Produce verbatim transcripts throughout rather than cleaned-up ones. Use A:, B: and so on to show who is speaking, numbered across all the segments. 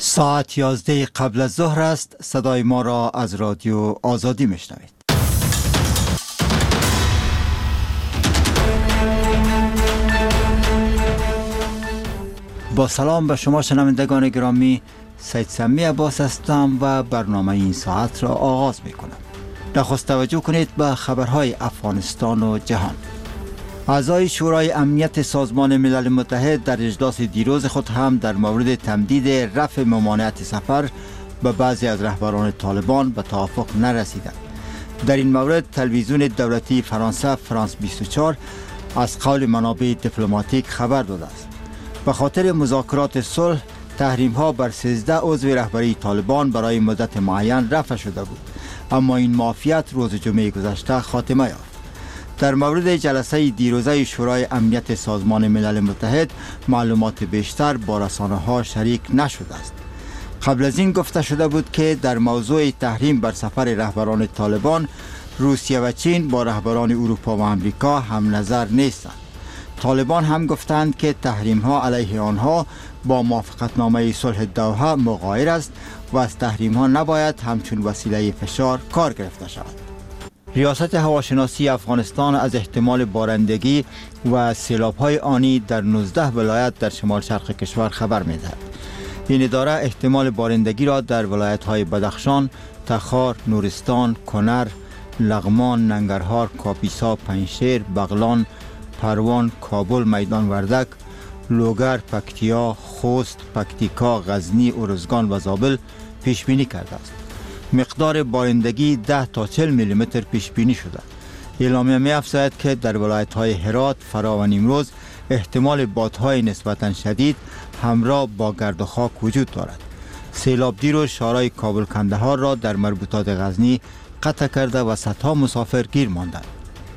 A: ساعت یازده قبل از ظهر است. صدای ما را از رادیو آزادی میشنوید. با سلام به شما شنوندگان گرامی، سید سمی عباس هستم و برنامه این ساعت را آغاز می کنم. نخست توجه کنید به خبرهای افغانستان و جهان. اعضای شورای امنیت سازمان ملل متحد در اجلاس دیروز خود هم در مورد تمدید رفع ممانعت سفر به بعضی از رهبران طالبان به توافق نرسیدند. در این مورد تلویزیون دولتی فرانسه فرانس بیست و چهار از قول منابع دیپلماتیک خبر داده است. به خاطر مذاکرات صلح، تحریم ها بر سیزده عضو رهبری طالبان برای مدت معین رفع شده بود، اما این معافیت روز جمعه گذشته خاتمه یافت. در مورد جلسه دیروزه شورای امنیت سازمان ملل متحد معلومات بیشتر با رسانه ها شریک نشده است. قبل از این گفته شده بود که در موضوع تحریم بر سفر رهبران طالبان، روسیه و چین با رهبران اروپا و امریکا هم نظر نیستند. طالبان هم گفتند که تحریم ها علیه آنها با موافقتنامه صلح دوحه مغایر است و از تحریم ها نباید همچون وسیله فشار کار گرفته شود. ریاست هواشناسی افغانستان از احتمال بارندگی و سیلاب‌های آنی در نوزده ولایت در شمال شرق کشور خبر می‌دهد. این اداره احتمال بارندگی را در ولایت‌های بدخشان، تخار، نورستان، کنر، لغمان، ننگرهار، کاپیسا، پنجشیر، بغلان، پروان، کابل، میدان وردک، لوگر، پکتیا، خوست، پکتیکا، غزنی، ارزگان و زابل پیش بینی کرده است. مقدار بارندگی ده تا چهل میلی متر پیش بینی شده. اعلامیه می افزاید که در ولایت‌های هرات، فرا و نیمروز احتمال بادهای نسبتاً شدید همراه با گرد و خاک وجود دارد. سیلاب دیروز شهرهای کابل کندهار را در مربوطات غزنی قطع کرده و صدها مسافر گیر ماندند.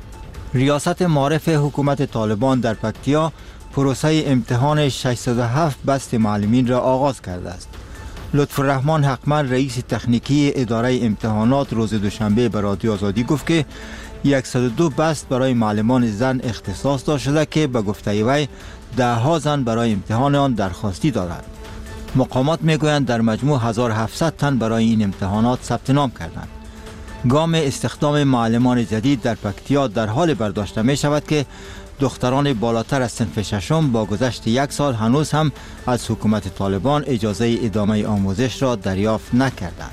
A: ریاست معارف حکومت طالبان در پکتیا پروسه امتحان ششصد و هفت بست معلمین را آغاز کرده است. لطفالرحمن حقمل رئیس تکنیکی اداره امتحانات روز دوشنبه به رادیو آزادی گفت که صد و دو بست برای معلمان زن اختصاص داده شده که به گفته وی ده ها زن برای امتحان آن درخواستی دارند. مقامات میگویند در مجموع هزار و هفتصد تن برای این امتحانات ثبت نام کردند. گام استخدام معلمان جدید در پکتیا در حال برداشته می شود که دختران بالاتر از صنف ششم با گذشت یک سال هنوز هم از حکومت طالبان اجازه ادامه آموزش را دریافت نکردند.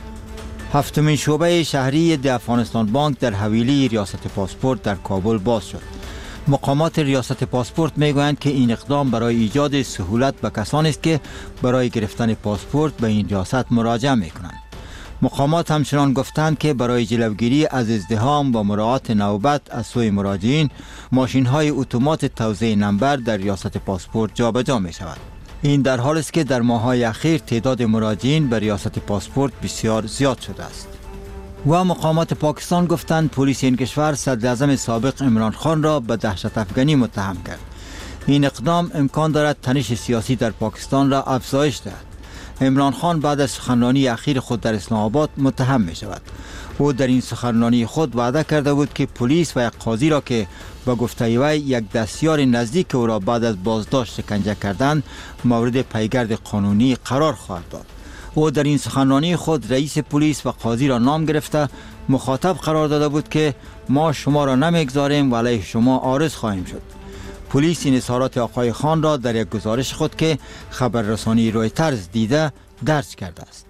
A: هفتمین شعبه شهری د افغانستان بانک در حویلی ریاست پاسپورت در کابل باز شد. مقامات ریاست پاسپورت میگویند که این اقدام برای ایجاد سهولت به کسانی است که برای گرفتن پاسپورت به این ریاست مراجعه میکنند. مقامات همچنان گفتند که برای جلوگیری از ازدحام و مراعات نوبت از سوی مراجعین، ماشین‌های اتومات توزیع نمبر در ریاست پاسپورت جابجا می شود. این در حالی است که در ماه‌های اخیر تعداد مراجعین به ریاست پاسپورت بسیار زیاد شده است. و مقامات پاکستان گفتند پلیس این کشور صدراعظم سابق عمران خان را به دهشت افکنی متهم کرد. این اقدام امکان دارد تنش سیاسی در پاکستان را افزایش دهد. عمران خان بعد از سخنرانی اخیر خود در اسلام آباد متهم می شود. او در این سخنرانی خود وعده کرده بود که پلیس و یک قاضی را که با گفته وی یک دستیار نزدیک او را بعد از بازداشت شکنجه کردند مورد پیگرد قانونی قرار خواهد داد. او در این سخنرانی خود رئیس پلیس و قاضی را نام گرفته مخاطب قرار داده بود که ما شما را نمیگذاریم و علیه شما عارض خواهیم شد. پلیس این اظهارات آقای خان را در یک گزارش خود که خبررسانی رویترز دیده درج کرده است.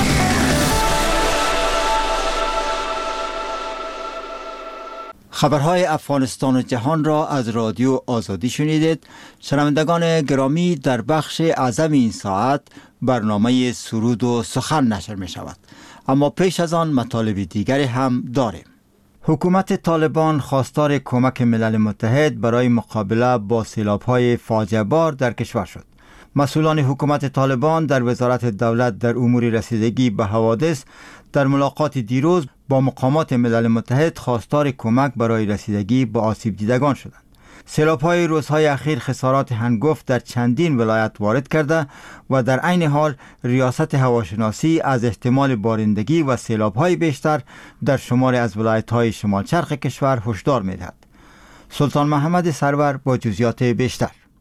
A: خبرهای افغانستان و جهان را از رادیو آزادی شنیدید. شنوندگان گرامی، در بخش اعظم این ساعت برنامه سرود و سخن نشر می شود، اما پیش از آن مطالب دیگری هم داریم. حکومت طالبان خواستار کمک ملل متحد برای مقابله با سیلاب‌های فاجعه بار در کشور شد. مسئولان حکومت طالبان در وزارت دولت در امور رسیدگی به حوادث در ملاقات دیروز با مقامات ملل متحد خواستار کمک برای رسیدگی به آسیب دیدگان شدند. سیلاب‌های روزهای اخیر خسارات هنگفت در چندین ولایت وارد کرده و در عین حال ریاست هواشناسی از احتمال بارندگی و سیلاب‌های بیشتر در شماری از ولایت‌های شمال شرق کشور هشدار می‌دهد. سلطان محمد سرور با جزئیات بیشتر.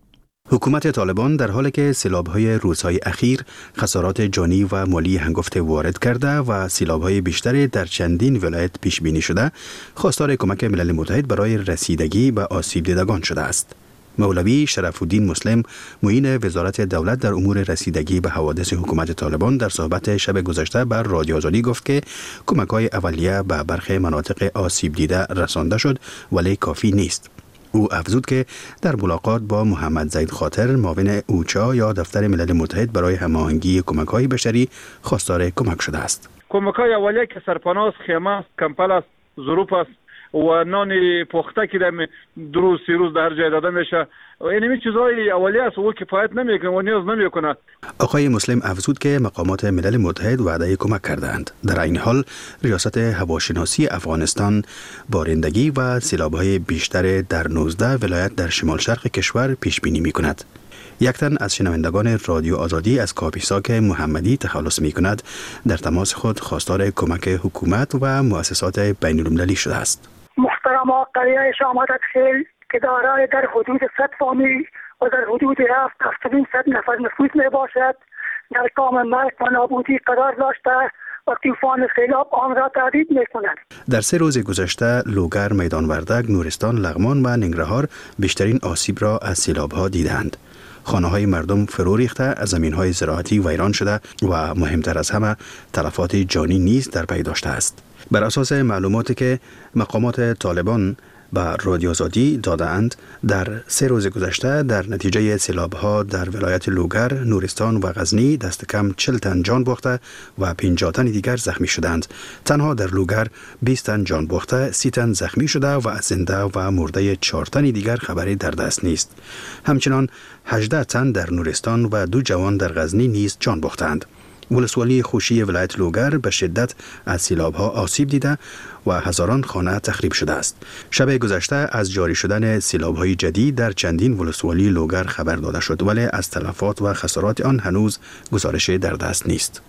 B: حکومت طالبان در حالی که سیلاب‌های روزهای اخیر خسارات جانی و مالی هنگفته وارد کرده و سیلاب‌های بیشتری در چندین ولایت پیش بینی شده، خواستار کمک ملل متحد برای رسیدگی به آسیب دیدگان شده است. مولوی شرف الدین مسلم، معین وزارت دولت در امور رسیدگی به حوادث حکومت طالبان، در صحبت شب گذشته بر رادیو آزادی گفت که کمک‌های اولیه به برخی مناطق آسیب دیده رسانده شد ولی کافی نیست. او افزود که در ملاقات با محمد زید خاطر، معاون اوچا یا دفتر ملل متحد برای هماهنگی کمک‌های بشری، خواستار کمک شده است.
C: کمک‌های اولیه که سرپناه، خیمه، کمپل است، ظروف است و نان پخته که در دو روز سی روز در جای داده میشه. اینمی چیزهای اولیه است و کفایت نمیکنه و نیاز نمیکنه.
B: آقای مسلم افزود که مقامات ملل متحد وعده کمک کردند. در این حال ریاست هواشناسی افغانستان بارندگی و سیلاب‌های بیشتر در نوزده ولایت در شمال شرق کشور پیش بینی میکند. یک تن از شنوندگان رادیو آزادی از کاپیساک محمدی تخلص می کند. در تماس خود خواستار کمک حکومت و مؤسسات بین المللی شده است.
D: محترم قریه شامادت خیل که دارای در حدود صد فامیل و در حدود هفت هفتاد صد نفر نفوس می باشد، در کام مرگ و نابودی قرار داشته و طوفان سیلاب آن را تهدید می کند.
B: در سه روز گذشته لوگر، میدان وردک، نورستان، لغمان و ننگرهار بیشترین آسیب را از سیلاب ها دیدند. خانه های مردم فرو ریخته، زمین های زراعتی ویران شده و مهمتر از همه تلفات جانی نیز در پی داشته است. بر اساس معلوماتی که مقامات طالبان به رادیو آزادی داده‌اند، در سه روز گذشته در نتیجه سیلاب‌ها در ولایت لوگر، نورستان و غزنی دست کم چهل تن جان باخته و پنجاه تن دیگر زخمی شدند. تنها در لوگر بیست تن جان باخته، سی تن زخمی شده و از زنده و مرده چهار تن دیگر خبری در دست نیست. همچنان هجده تن در نورستان و دو جوان در غزنی نیز جان باختند. ولسوالی خوشی ولایت لوگر به شدت از سیلاب‌ها آسیب دیده و هزاران خانه تخریب شده است. شب گذشته از جاری شدن سیلاب‌های جدید در چندین ولسوالی لوگر خبر داده شد، ولی از تلفات و خسارات آن هنوز گزارش در دست نیست.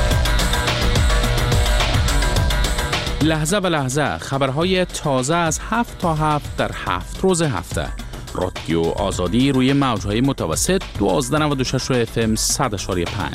E: لحظه به لحظه خبرهای تازه از هفت تا هفت در هفت روز هفته. رادیو آزادی روی موج‌های متوسط دوازده نود و شش اف ام صد و پنج.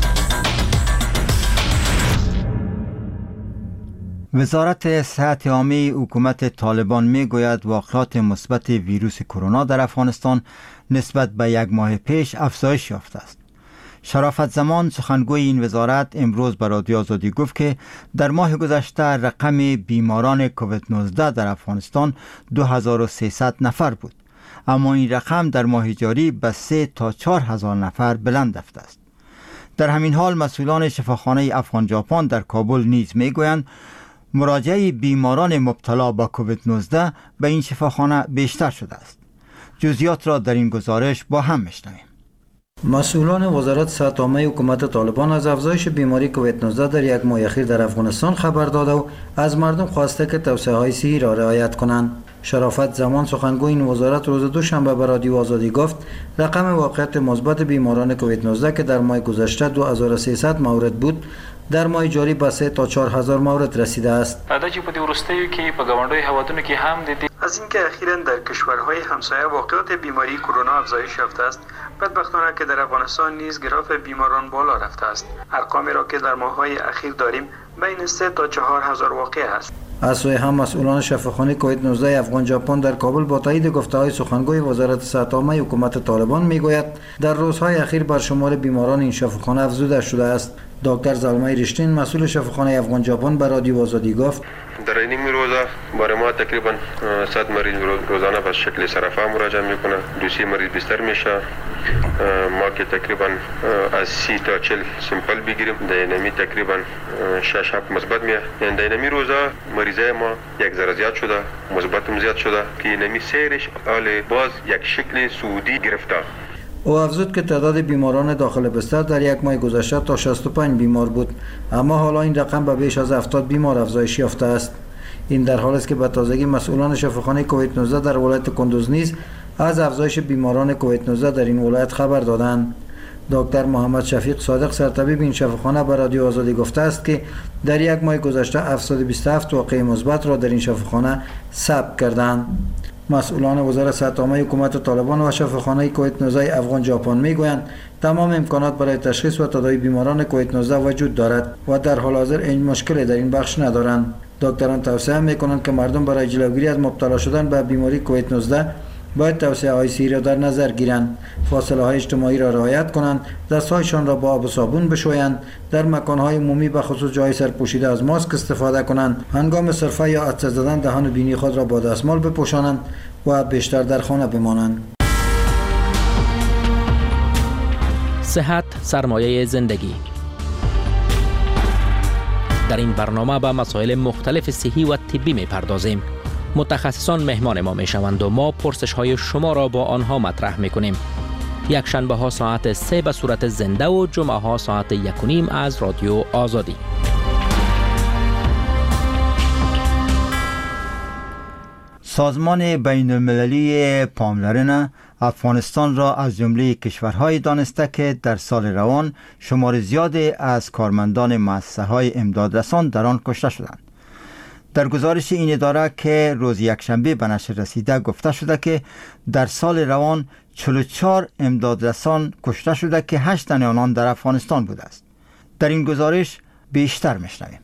A: وزارت صحت عامه حکومت طالبان می گوید واقعات مثبت ویروس کرونا در افغانستان نسبت به یک ماه پیش افزایش یافته است. شرافت زمان سخنگوی این وزارت امروز به رادیو آزادی گفت که در ماه گذشته رقم بیماران کووید نوزده در افغانستان دو هزار و سیصد نفر بود، اما این رقم در ماه جاری به سه تا چهار هزار نفر بلند رفته است. در همین حال مسئولان شفاخانه افغان ژاپن در کابل نیز می گویند مراجعه بیماران مبتلا با کووید نوزده به این شفاخانه بیشتر شده است. جزئیات را در این گزارش با هم میشنویم.
F: مسئولان وزارت صحت عامه حکومت طالبان از افزایش بیماری کووید نوزده در یک ماه اخیر در افغانستان خبر داده و از مردم خواسته که توصیه های صحی را رعایت کنند. شرافت زمان سخنگوی این وزارت روز دوشنبه به رادیو آزادی گفت رقم واقعیت مثبت بیماران کووید نوزده که در ماه گذشته دو هزار و سیصد مورد بود، در ماه جاری به سه تا چهار هزار مورد رسیده است.
G: دا چې په دې وروستیو کې په ګاونډیو هیوادونو کې هم د دې
H: از اینکه اخیراً در کشورهای همسایه واقعات بیماری کرونا افزایش یافته است، بدبختانه که در افغانستان نیز گراف بیماران بالا رفته است. ارقامی را که در ماه‌های اخیر داریم بین سه تا چهار هزار واقع است.
F: از سوی هم مسئولان شفاخانه کووید نوزده افغان ژاپن در کابل با تایید گفته‌های سخنگوی وزارت صحت عامه حکومت طالبان میگوید در روزهای اخیر بر شمار بیماران این شفاخانه افزوده شده است. دکتر زلمای رشتین مسئول شفاخانه افغان ژاپن به رادیو آزادی گفت
I: در این روزا برای ما تقریبا صد مریض روزانه به شکل صرفه مراجعه میکنه. دوسی مریض بیشتر میشه. ما که تقریبا از سی تا چهل سمپل بگیریم دینامی تقریبا شش هفت مثبت میاد. یعنی دینامی روزا مریضای ما یک ذره زیاد شده، مثبت زیاد شده که اینمی سیرش حال باز یک شکل سعودی گرفته.
F: او افزود که تعداد بیماران داخل بستر در یک ماه گذشته تا شصت و پنج بیمار بود، اما حالا این رقم به بیش از هفتاد بیمار افزایش یافته است. این در حالی است که به تازگی مسئولان شفاخانه کووید نوزده در ولایت کندوز نیز از افزایش بیماران کووید نوزده در این ولایت خبر دادند. دکتر محمد شفیق صادق سرطبیب این شفاخانه به رادیو آزادی گفته است که در یک ماه گذشته هفتصد و بیست و هفت واقعه مثبت را در این شفاخانه ثبت کردند. مسئولان وزارت صحت عامه حکومت طالبان و شفاخانه کووید نوزده افغان ژاپن میگویند تمام امکانات برای تشخیص و تداوی بیماران کووید نوزده وجود دارد و در حال حاضر این مشکلی در این بخش ندارند. دکتران توصیه میکنند که مردم برای جلوگیری از مبتلا شدن به بیماری کووید نوزده باید توصیه های صحی را در نظر گیرند، فاصله های اجتماعی را رعایت کنند، دستهایشان را با آب و صابون بشویند، در مکانهای عمومی به خصوص جای سرپوشیده از ماسک استفاده کنند، هنگام سرفه یا عطسه زدن دهان و بینی خود را با دستمال بپوشانند و بیشتر در خانه بمانند.
J: صحت سرمایه زندگی. در این برنامه به مسائل مختلف صحی و طبی می‌پردازیم. متخصصان مهمان ما میشوند و ما پرسش های شما را با آنها مطرح میکنیم. یک شنبه ها ساعت سه به صورت زنده و جمعه ها ساعت یک و نیم از رادیو آزادی.
A: سازمان بین المللی پاملرنه افغانستان را از جمله کشورهای دانسته که در سال روان شمار زیادی از کارمندان مؤسسه های امدادرسان در آن کشته شدند. در گزارش این اداره که روز یکشنبه به نشر رسیده گفته شده که در سال روان چهل و چهار امدادرسان کشته شده که هشت تن آنان در افغانستان بوده است. در این گزارش بیشتر میشنویم.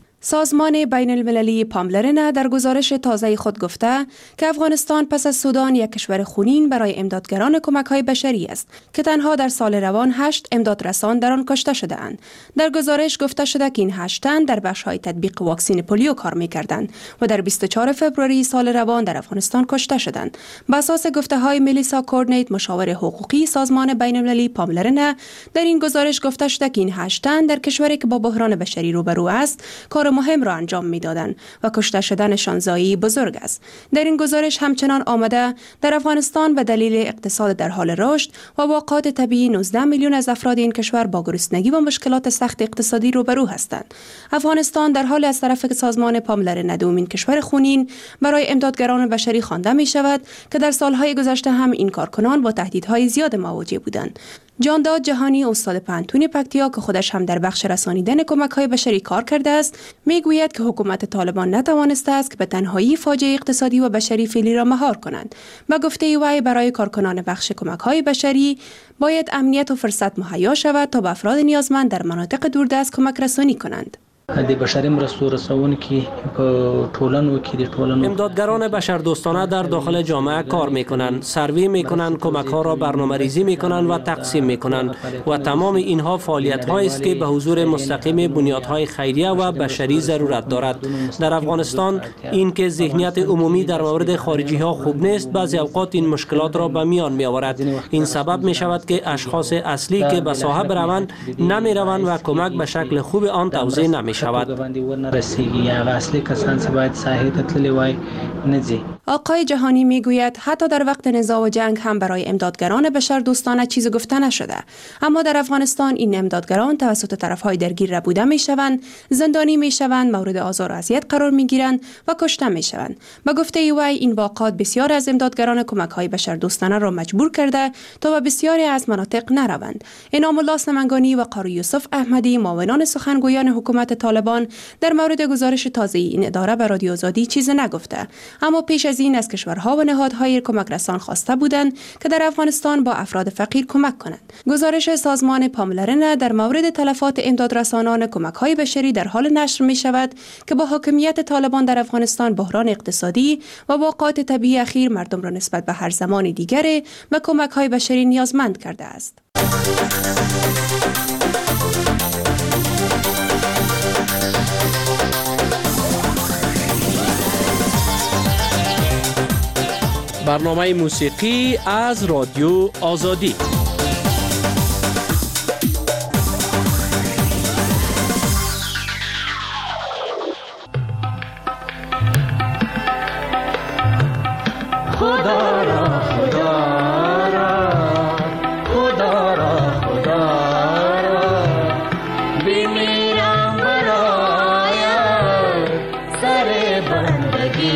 K: سازمان بین المللی پاملرنه در گزارش تازه خود گفته که افغانستان پس از سودان یک کشور خونین برای امدادگران کمک‌های بشری است که تنها در سال روان هشت امدادرسان در آن کشته شده اند. در گزارش گفته شده که این هشت تن در بخش‌های تطبیق واکسن پولیو کار می‌کردند و در بیست و چهارم فوریه سال روان در افغانستان کشته شدند. بر اساس گفته‌های ملیسا کورنیت، مشاور حقوقی سازمان بین المللی پاملرنه، در این گزارش گفته شده که این هشت تن در کشوری که با بحران بشری روبرو است کار مهم را انجام می‌دادند و کشته شدنشان ضایعی بزرگ است. در این گزارش همچنان آمده در افغانستان به دلیل اقتصاد در حال رشد و واقعات طبیعی نوزده میلیون از افراد این کشور با گرسنگی و مشکلات سخت اقتصادی روبرو هستند. افغانستان در حال از طرف سازمان پاملرنه دومین کشور خونین برای امدادگران بشری خوانده می شود که در سالهای گذشته هم این کارکنان با تهدیدهای زیاد مواجه بودند. جانداد جهانی، استاد پانتون پکتیا که خودش هم در بخش رسانیدن کمک‌های بشری کار کرده است، میگوید که حکومت طالبان نتوانسته است که به تنهایی فاجعه اقتصادی و بشری فعلی را مهار کنند. به گفته وی برای کارکنان بخش کمک‌های بشری باید امنیت و فرصت مهیا شود تا به افراد نیازمند در مناطق دوردست کمک رسانی کنند.
L: د بشري مرستو رسونکي په ټولنو کې د ټولنو
M: امدادگران بشردوستانه در داخل جامعه کار میکنند، سروی میکنند، کمک ها را برنامه‌ریزی میکنند و تقسیم میکنند و تمام اینها فعالیت هایی است که به حضور مستقیم بنیادهای خیریه و بشری ضرورت دارد. در افغانستان این که ذهنیت عمومی در مورد خارجی ها خوب نیست، بعضی اوقات این مشکلات را به میان می آورد. این سبب می شود که اشخاص اصلی که به ساحه بروند نمی روند و کمک به شکل خوب آن توزیع نمی شود.
K: آقای جهانی میگوید حتی در وقت نزاع و جنگ هم برای امدادگران بشردوستانه چیزی گفته نشده، اما در افغانستان این امدادگران توسط طرفهای درگیر ربوده میشوند، زندانی میشوند، مورد آزار و اذیت قرار میگیرند و کشته میشوند. به گفته وی این واقعات بسیار از امدادگران کمک‌های بشردوستانه را مجبور کرده تا به بسیاری از مناطق نروند. انعام الله سمنگانی و قاری یوسف احمدی، معاونان سخنگویان حکومت طالبان، در مورد گزارش تازه این اداره به رادیو آزادی چیزی نگفته، اما پیش از این از کشورها و نهادهای کمک رسان خواسته بودند که در افغانستان با افراد فقیر کمک کنند. گزارش سازمان پاملرنه در مورد تلفات امدادرسانان کمک‌های بشری در حال نشر می شود که با حاکمیت طالبان در افغانستان بحران اقتصادی و واقعات طبیعی اخیر مردم را نسبت به هر زمان دیگری به کمک‌های بشری نیازمند کرده است.
M: برنامه موسیقی از رادیو آزادی.
N: خدا را خدا را خدا را خدا را بمیرم برای سر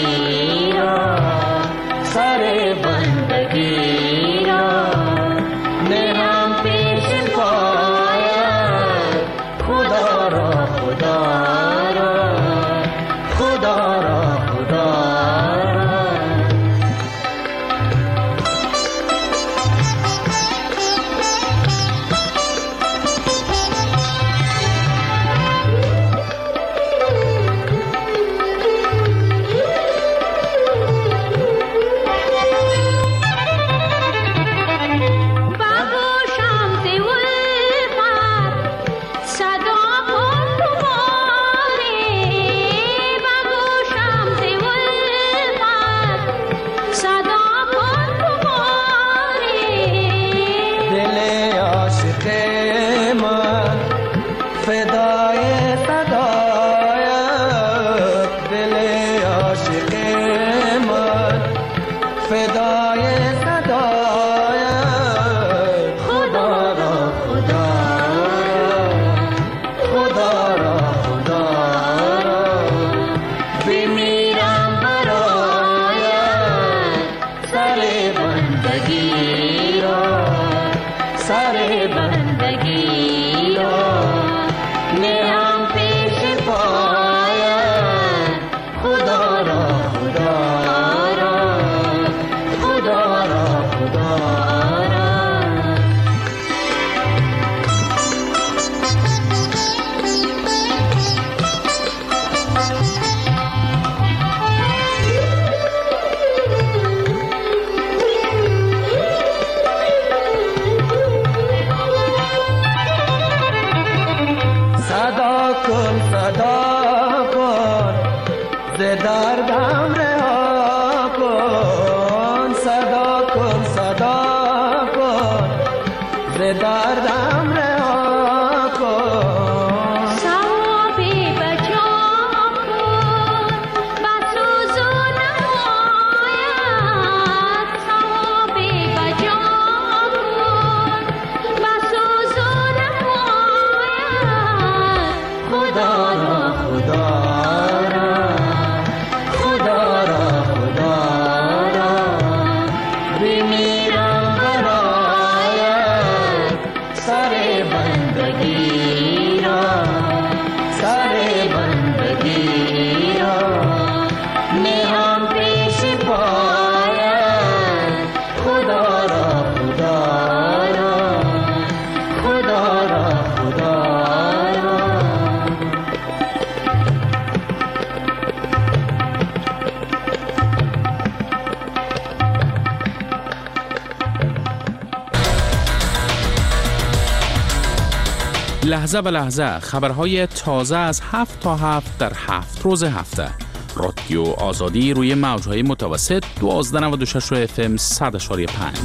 N: بندگی را سر بندگی را دردم رها کن صدا کن صدا کن ز دردم رها کن
O: ثوابی بجا کن بسوز و نماید ثوابی بجا کن بسوز و نماید خدا را خدا
E: لحظه به لحظه خبرهای تازه از هفت تا هفت در هفت روز هفته. رادیو آزادی روی موجهای متوسط دوازده و نود و شش اف ام صد و پنج.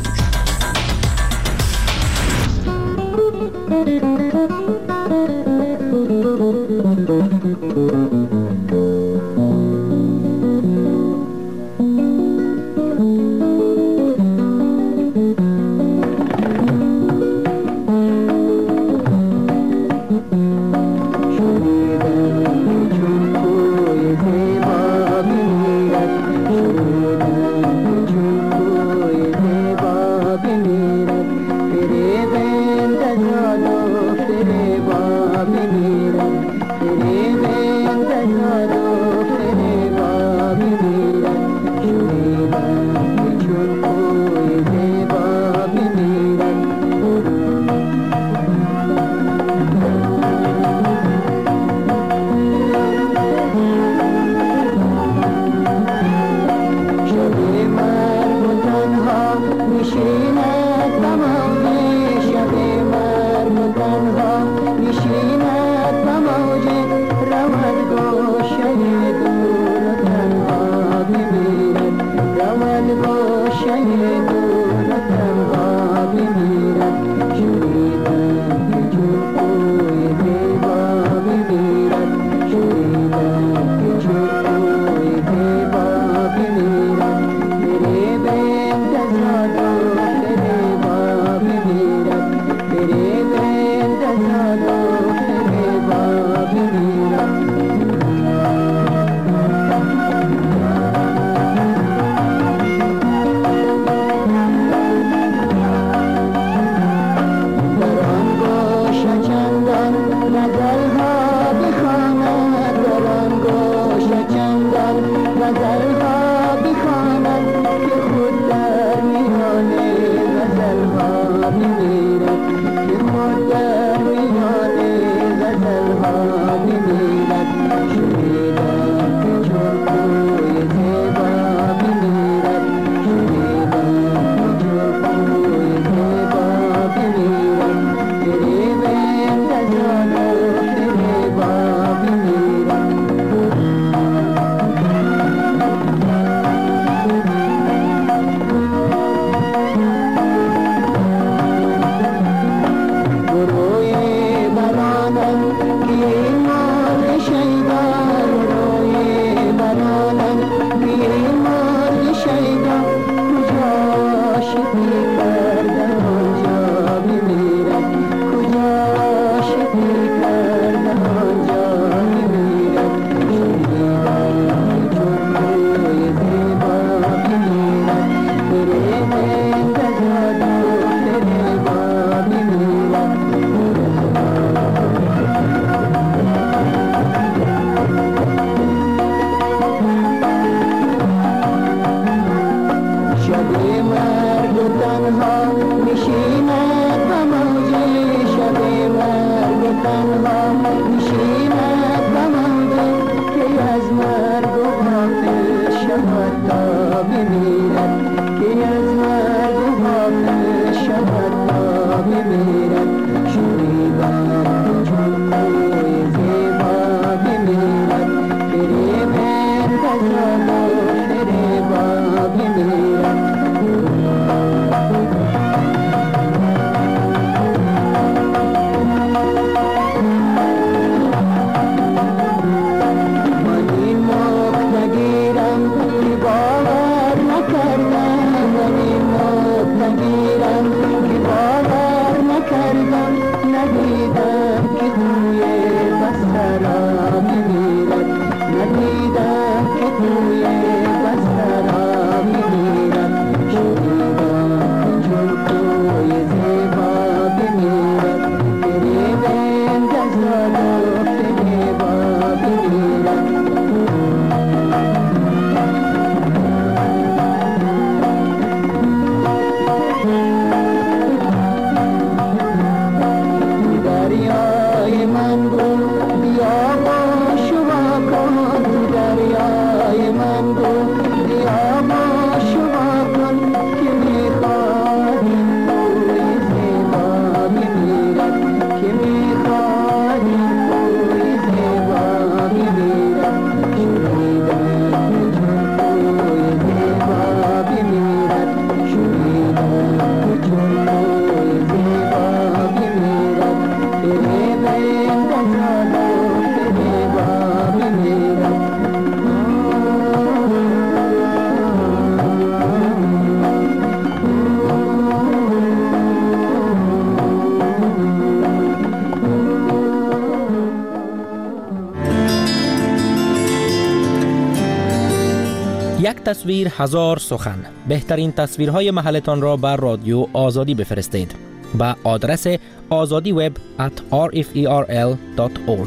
J: یک تصویر هزار سخن. بهترین تصویرهای محلتان را بر رادیو آزادی بفرستید به آدرس azadiweb at r f e r l dot org.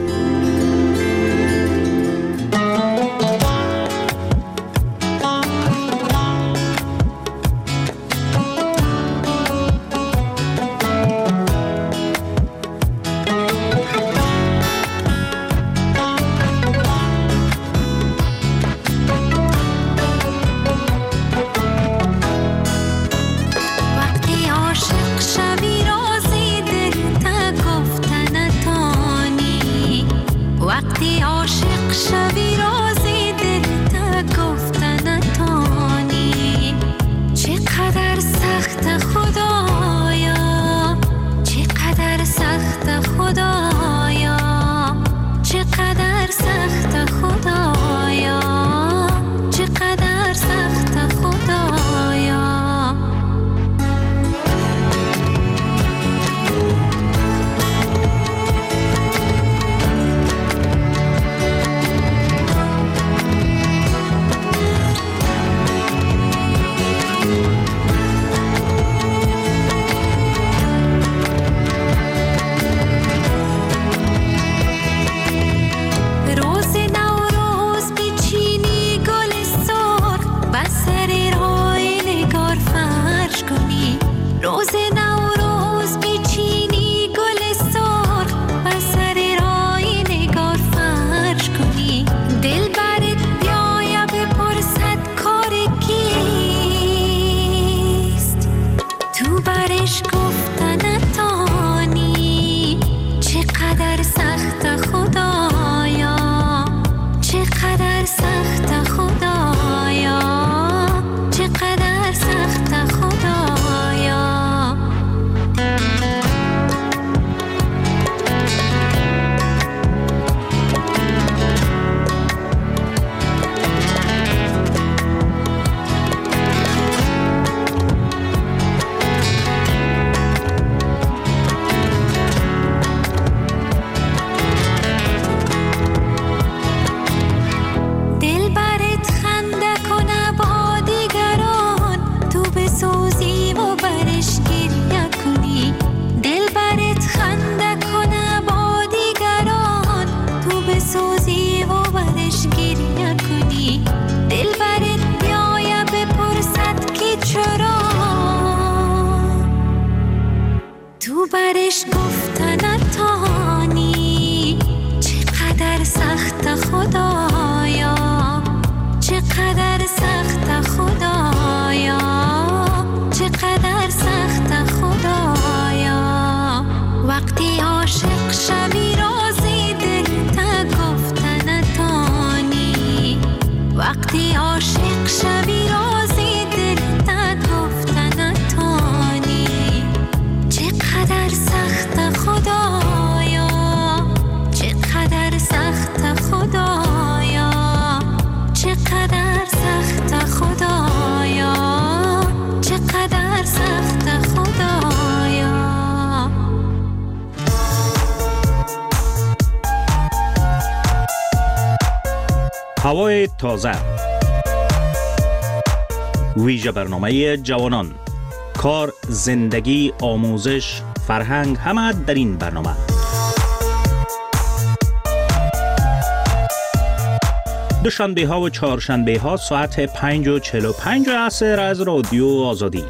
O: برش گفتن تانی چقدر سخت خدایا، چقدر سخت خدایا، چقدر سخت خدایا. وقتی عاشق شوی رازی دل تا گفتن تانی، وقتی عاشق شوی رازی دل تا گفتن تانی. چقدر سخت خدایا، چقدر سخت خدایا، چقدر سخت خدایا، چقدر سخت خدایا.
P: هوای تازه، ویژه برنامه جوانان. کار، زندگی، آموزش، فرهنگ، همه در این برنامه. دوشنبه ها و چهارشنبه ها ساعت پنج و چهل و پنج عصر از رادیو آزادی.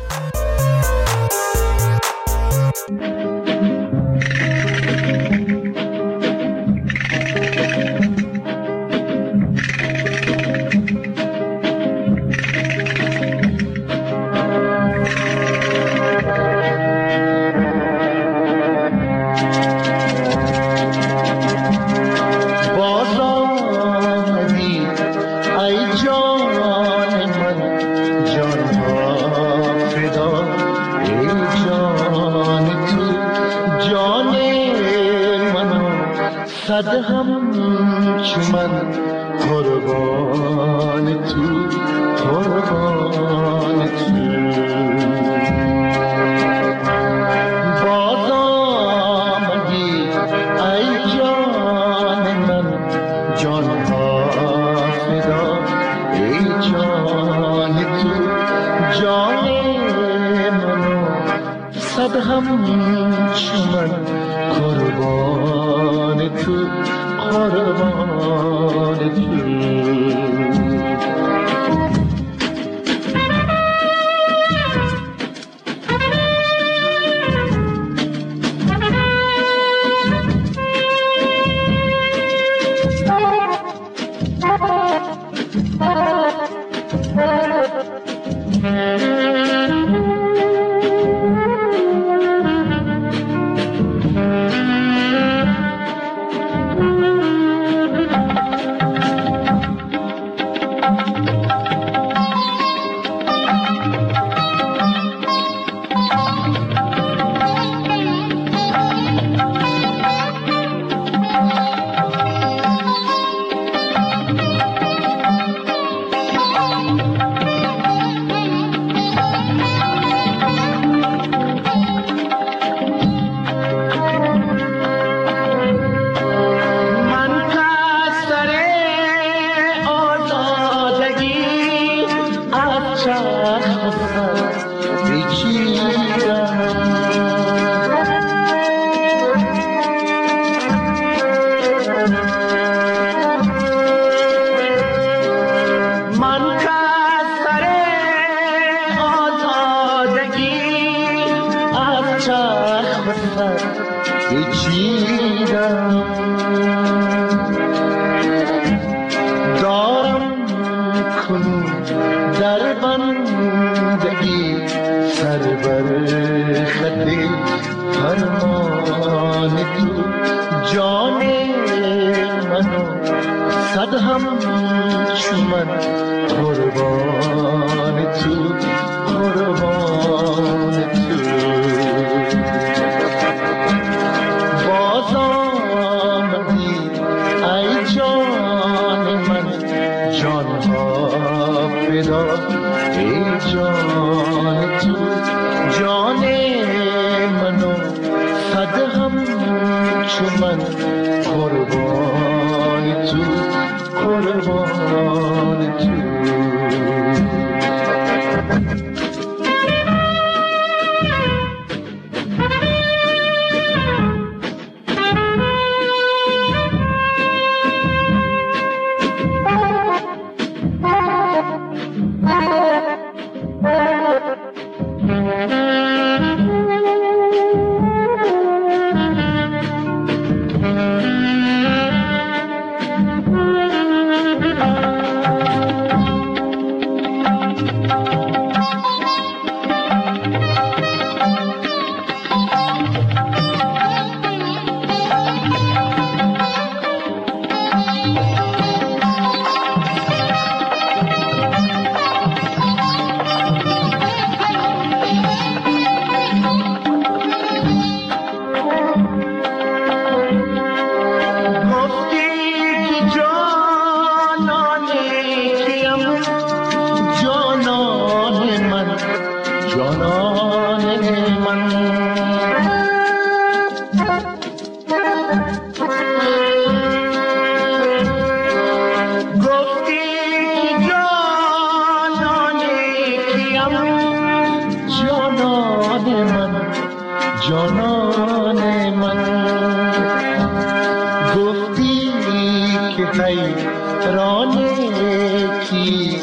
Q: جانان من گفتی که هی
N: رانکی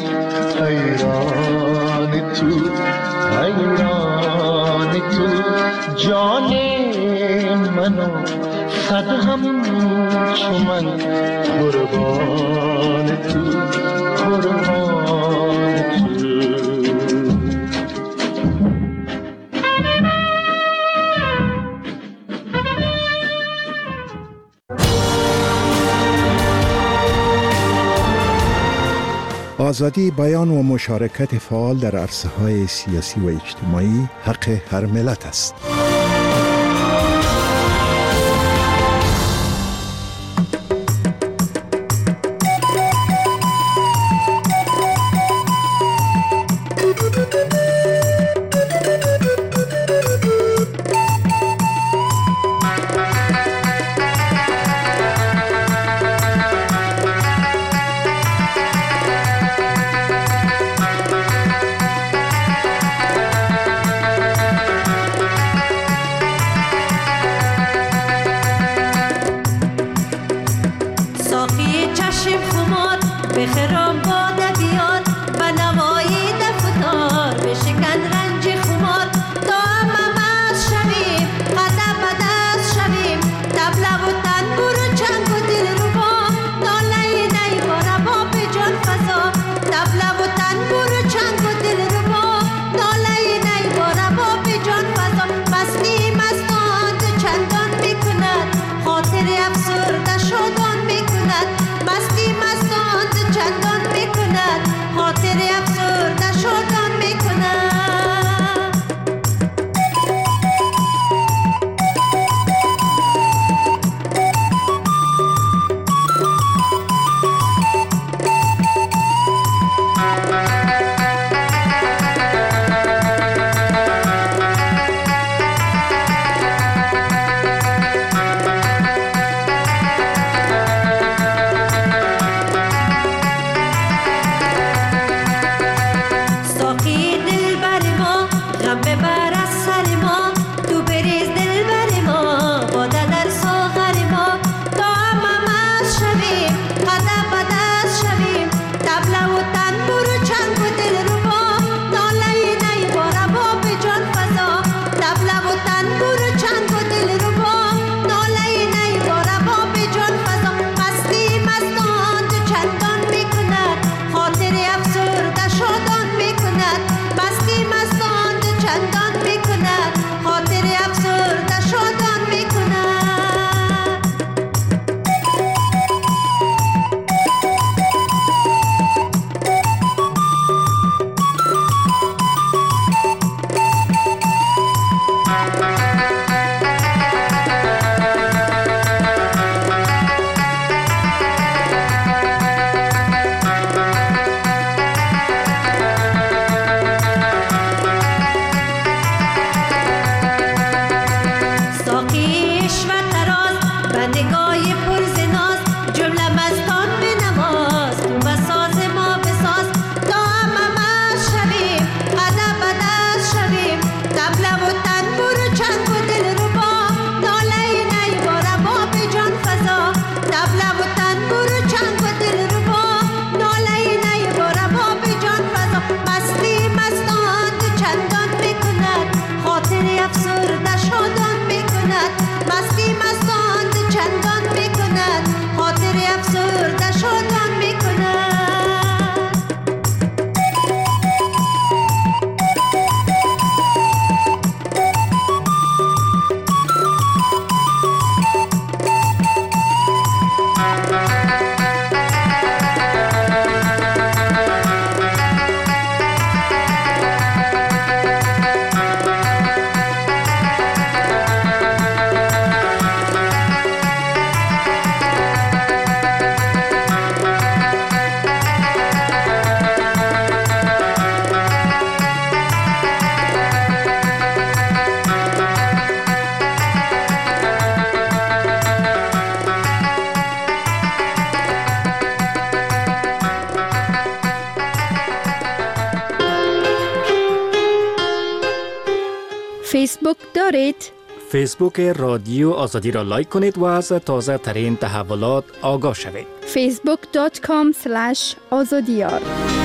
N: حیران تو حیران تو جان منو صد هم چو من قربان تو قربان تو
Q: آزادی بیان و مشارکت فعال در عرصه‌های سیاسی و اجتماعی حق هر ملت است.
R: فیسبوک دارید؟ فیسبوک رادیو آزادی را لایک کنید و از تازه ترین تحولات آگاه شوید.
S: فیسبوک دات کام اسلش آزادیار.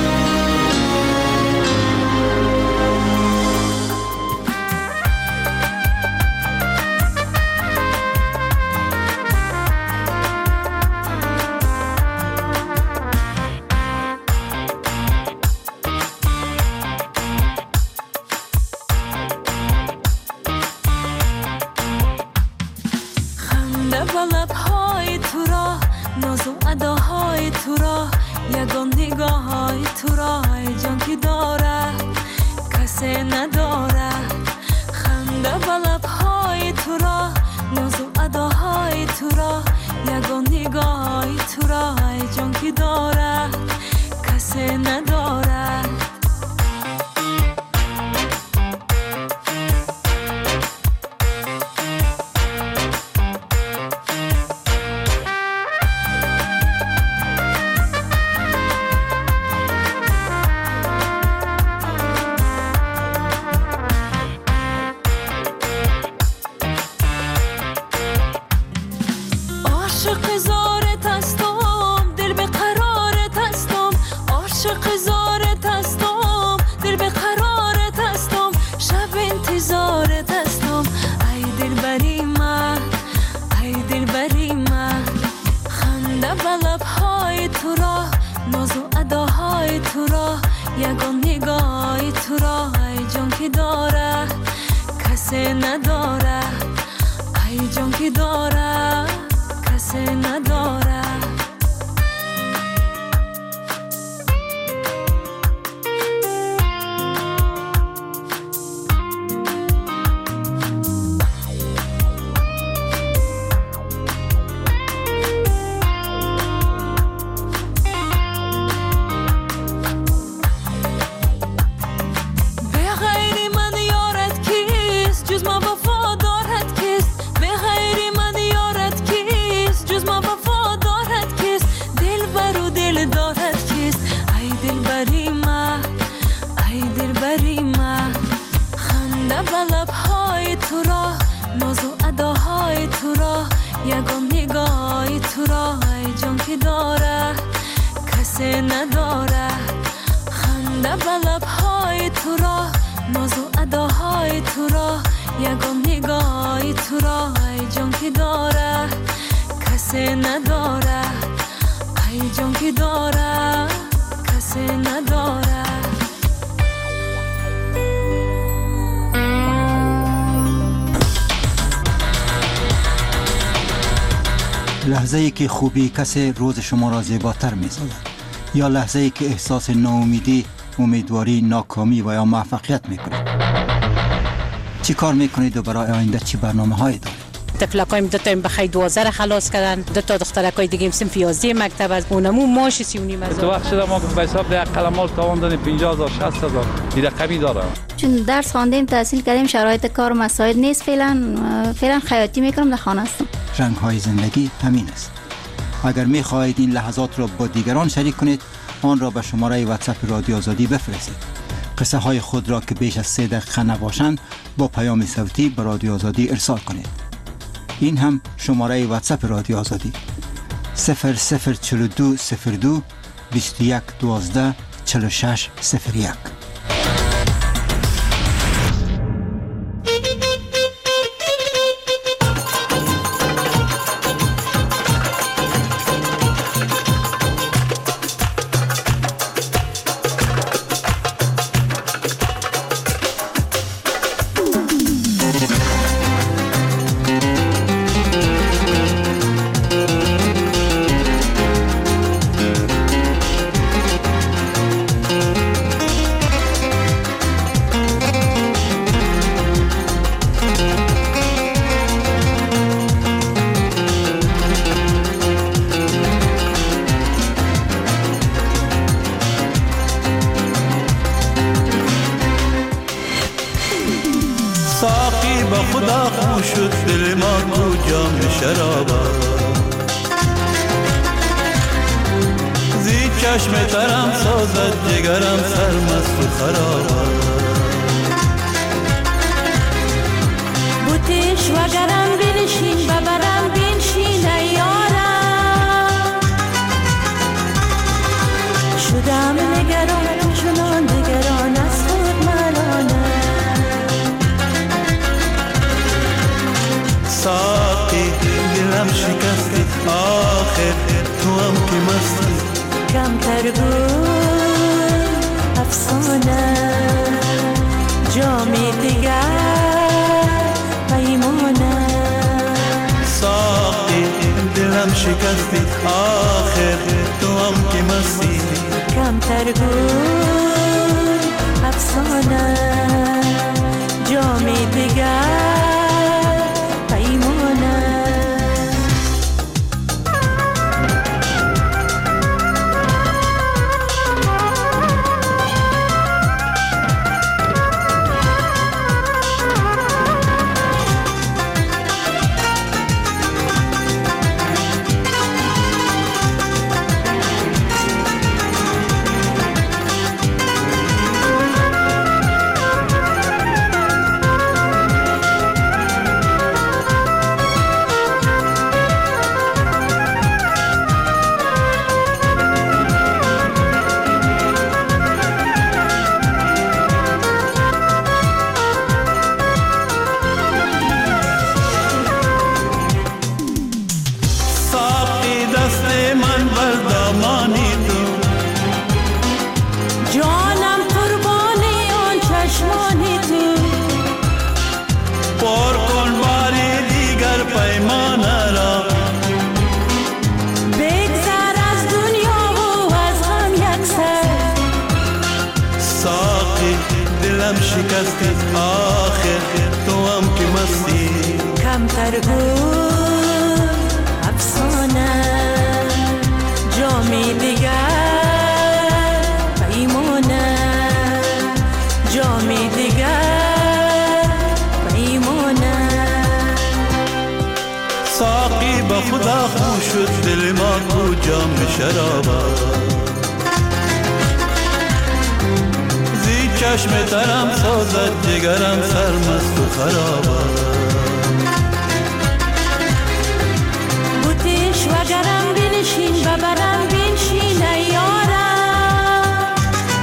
A: لحظه ای که خوبی کسی روز شما را زیباتر می سازد، یا لحظه ای که احساس ناامیدی، امیدواری، ناکامی و یا موفقیت می کنید. چی کار می کنید و برای آینده چی برنامه هایی دارید؟
T: تفلکایم دو تا بخیر دوازده خلاص کردن، دو تا دخترکای دیگه صنف یازده مکتب از اونمو ماش سی و نیم هزار.
U: تو وقت شده ما به حساب ده قلمال تاوان دادیم پنجاه هزار شصت هزار این رقمی داره.
V: چون درس خواندیم تحصیل کردیم شرایط کار مساعد نیست، فعلا فعلا خیاطی میکنم در خانه هستم.
A: رنگ های زندگی همین است. اگر می خواهید این لحظات را با دیگران شریک کنید، آن را به شماره واتساپ رادیو آزادی بفرستید. قصه های خود را که بیش از سه دقیقه نباشند با پیام صوتی به رادیو آزادی ارسال کنید. این هم شماره واتساپ رادیو آزادی صفر صفر چهل و دو صفر دو بیست و یک دوازده چهل و شش صفر یک.
O: بوتیش وگرم بنشین ببرم بنشین ای یارم شدم نگران چنان دگران از خود ملانم
N: ساقی دلم شکستی آخر تو هم که مستی
O: کمتر بود افسانه جامی دیگر پیمانه
N: ساقی دلم شکستی آخر تو هم که مستی
O: کمتر بود افسانه جامی دیگر
N: شکستی آخر تو هم که مستی
O: کمتر بود افسانه جامی دیگر پیمانه جامی دیگر پیمانه
N: ساقی با خدا خو شد دل ما کو جام شرابه چشم ترم سازد جگرم سرمست و خرابه
O: بوتیش وگرم بنشین ببرم بنشین ای یارم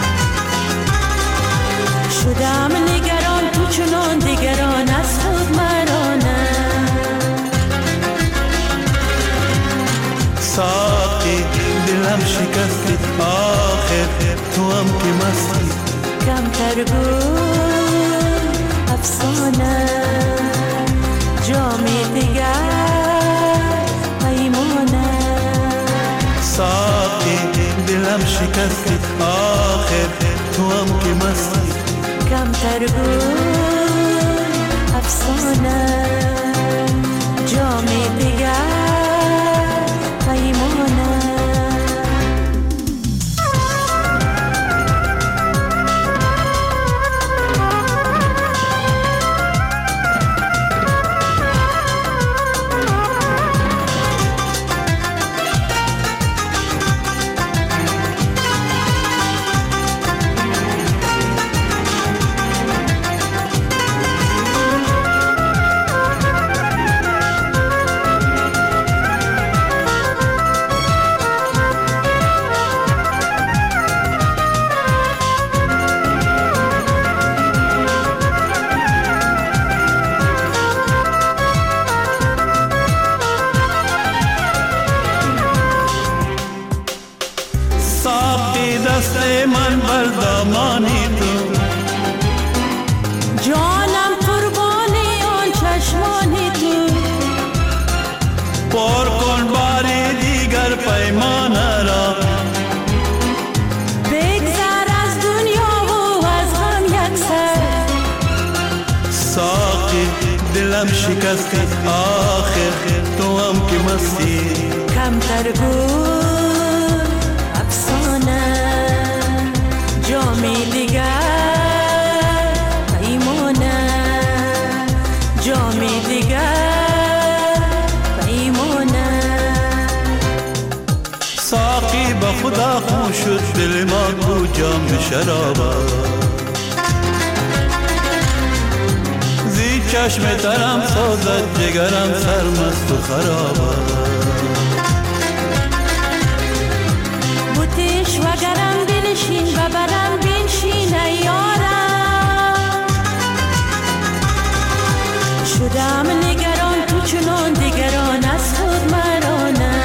O: شدم نگران تو چنان دیگران از خود مرانم
N: ساقی دلم شکستی آخر تو هم که مستی
O: کمتر بود افسانه جامی دیگر پیمانه
N: ساقی دلم شکستی آخر تو هم که مستی
O: کمتر بود افسانه جامی دیگر پیمانه
N: دلم شکستی آخر تو هم که مستی
O: کمتر بود افسانه جامی دیگر پیمانه جامی دیگر پیمانه
N: ساقی با خدا خو شد دل ما کو جام شرابه چشم ترم سازد جگرم سرمست و خراب
O: بوتیش وگرم بنشین و برم بنشین ای یارم شدم نگران تو چنان دیگران از خود مرانم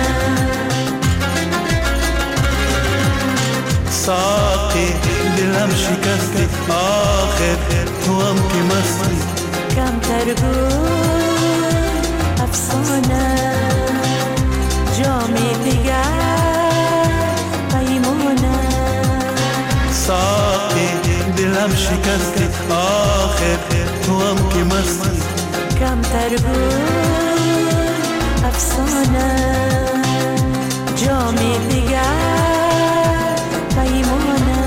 N: ساقی دلم شکستی آخر تو هم که مستی
O: کمتر بود افسانه جامی دیگر پیمانه
N: ساقی دلم شکستی آخر تو هم که مستی
O: کمتر بود افسانه جامی دیگر پیمانه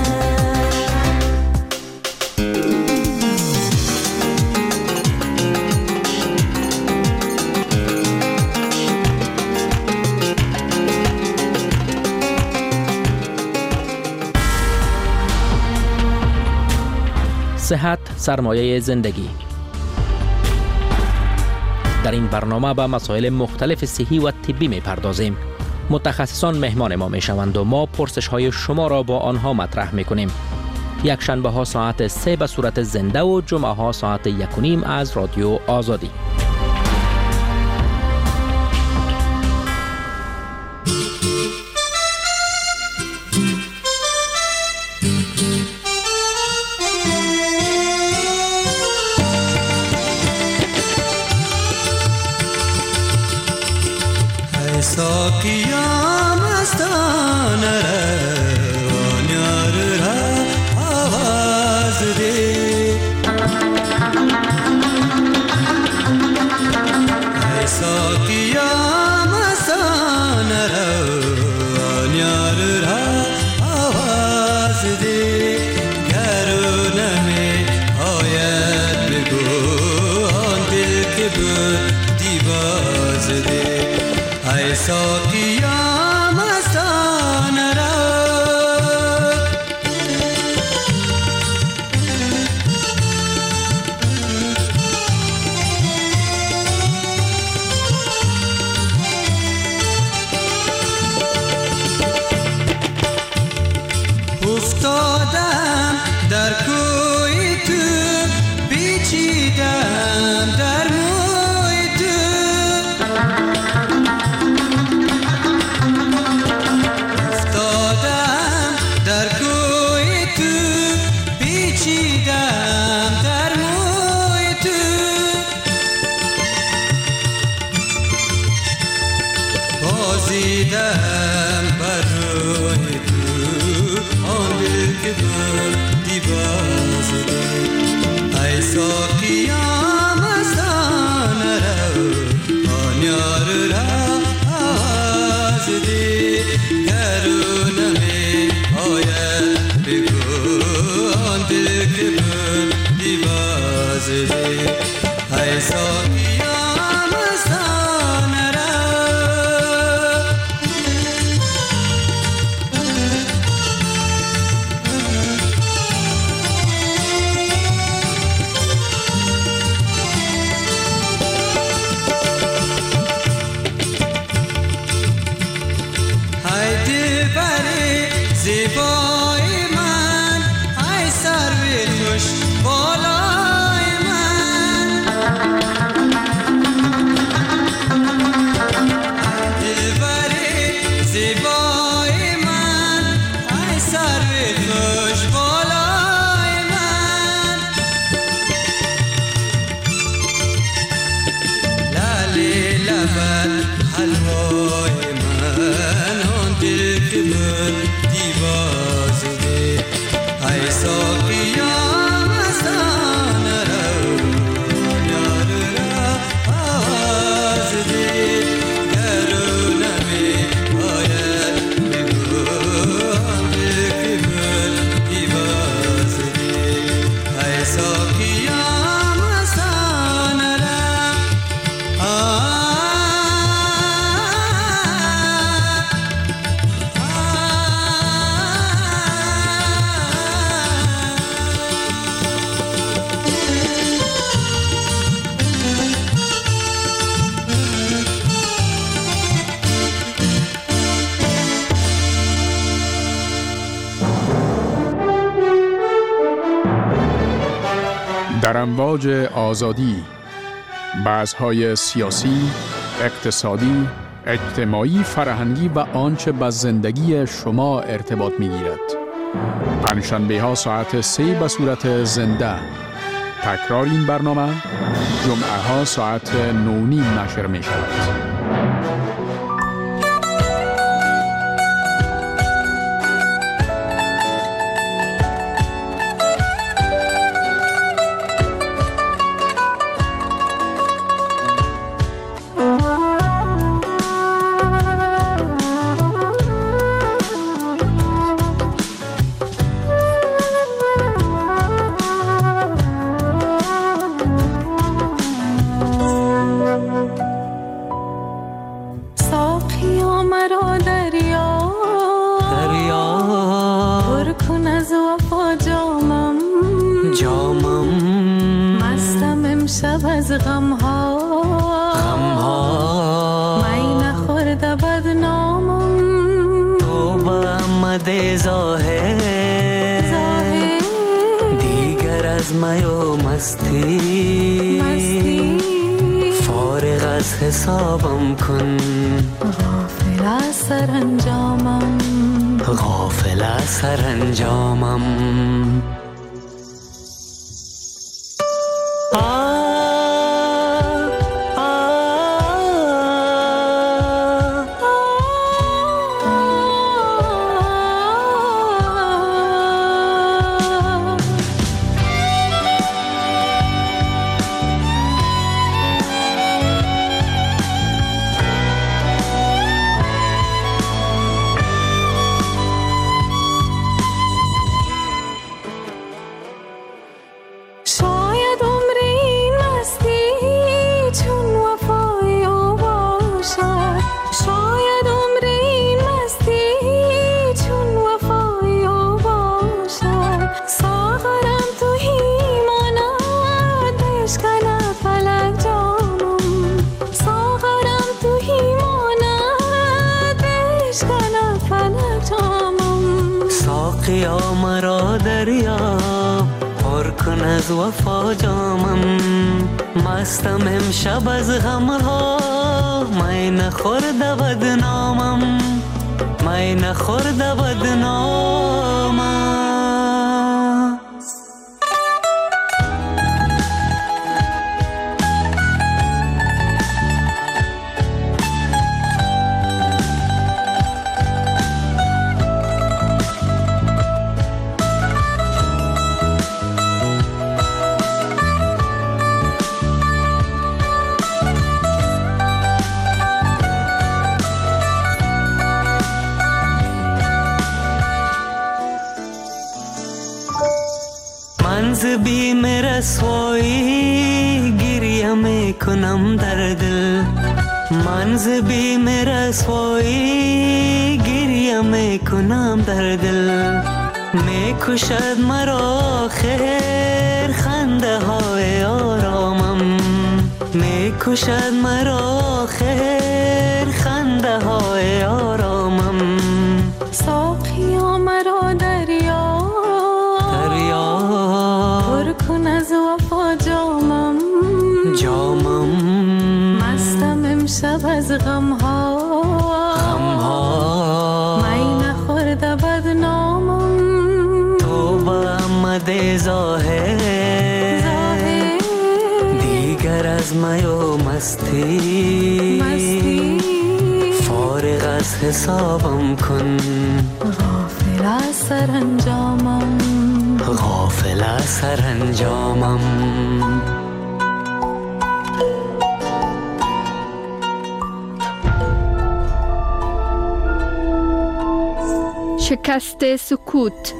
J: صحت سرمایه زندگی. در این برنامه به مسائل مختلف صحی و طبی می پردازیم. متخصصان مهمان ما می شوند و ما پرسش های شما را با آنها مطرح می کنیم. یک شنبه ها ساعت سه به صورت زنده و جمعه ها ساعت یک و نیم از رادیو آزادی.
N: ساقیا مستانه روان یار را آواز ده ای ساقیا مستانه روان یار را آواز ده گرونه می آید بگو آن دل که بود دیواز ده ای ساقیا مستانه را افتادم در کوی تو پیچیدم در موی تو افتادم در کوی تو پیچیدم در موی تو بازیدم بر روی تو آن دل که بردی بازده ای ساقیا مستانه رو آن یار را آواز ده گرونه می آید بگو آن دل که بردی بازده ای ساقیا مستانه را زیبای من ای سروی خوش بالای من دلبری زیبای من ای سروی خوش بالای من لالی لبن حلوای من آن دل که من دیوازده ای ساقیا مستانه رو یار را آواز ده گرونه می آید بگو آن دل که من دیوازده ای ساقیا مستانه را آه
C: در امواج آزادی، بحث‌های سیاسی، اقتصادی، اجتماعی، فرهنگی و آنچه به زندگی شما ارتباط می‌گیرد. پنجشنبه ها ساعت سه به صورت زنده. تکرار این برنامه جمعه ها ساعت نو نیم نشر می شود.
D: حسابم کن غافل از سرانجامم غافل از سرانجامم از وفا جامم مستم امشب از غمها می نخورده بدنامم می نخورده بدنامم بیم رسوایی گریه میکنم در دل من ز بیم رسوایی گریه میکنم در دل میکشد مرا خیر خنده های آرامم میکشد مرا خیر خنده های آرامم ساقیا مرا دریا کن از وفا جامم جامم مستم امشب از غمها غمها می نخورده بدنامم تو به آمده ظاهر ظاهر
W: دیگر از می و مستی
D: مستی
W: فارغ از حسابم کن
D: غافل از سرانجامم
W: غافل از سرانجامم
S: شکست سکوت.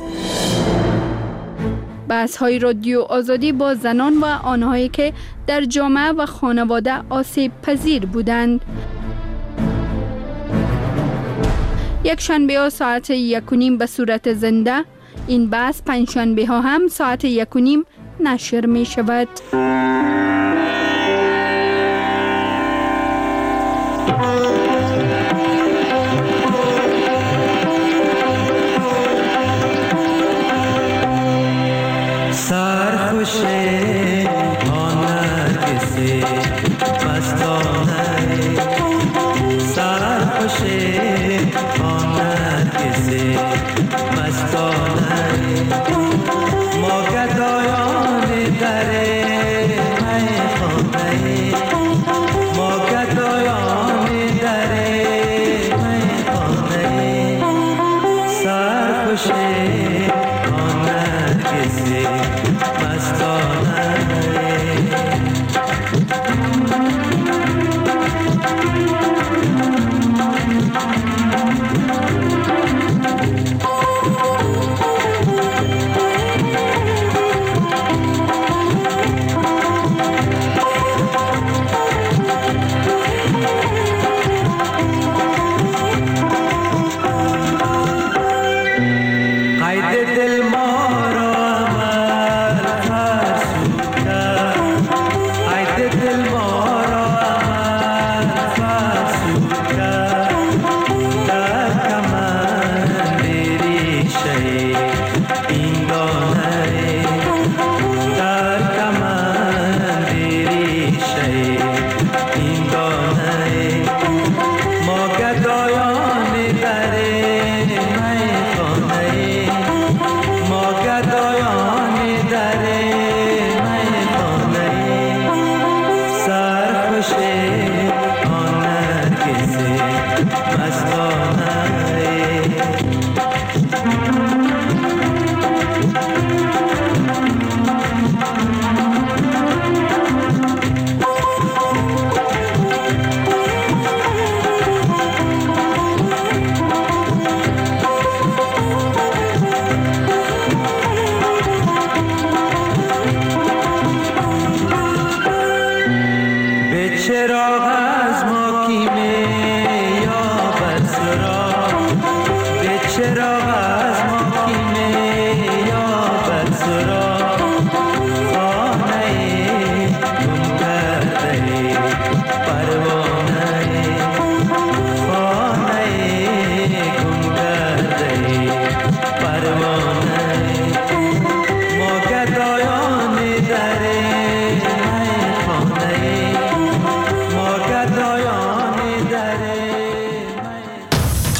S: بحث‌های رادیو آزادی با زنان و آنهایی که در جامعه و خانواده آسیب پذیر بودند. یک شنبه ها ساعت یک و نیم به صورت زنده. این بحث پنج شنبه ها هم ساعت یک و نیم نشر می شود.
W: سرخوش بنده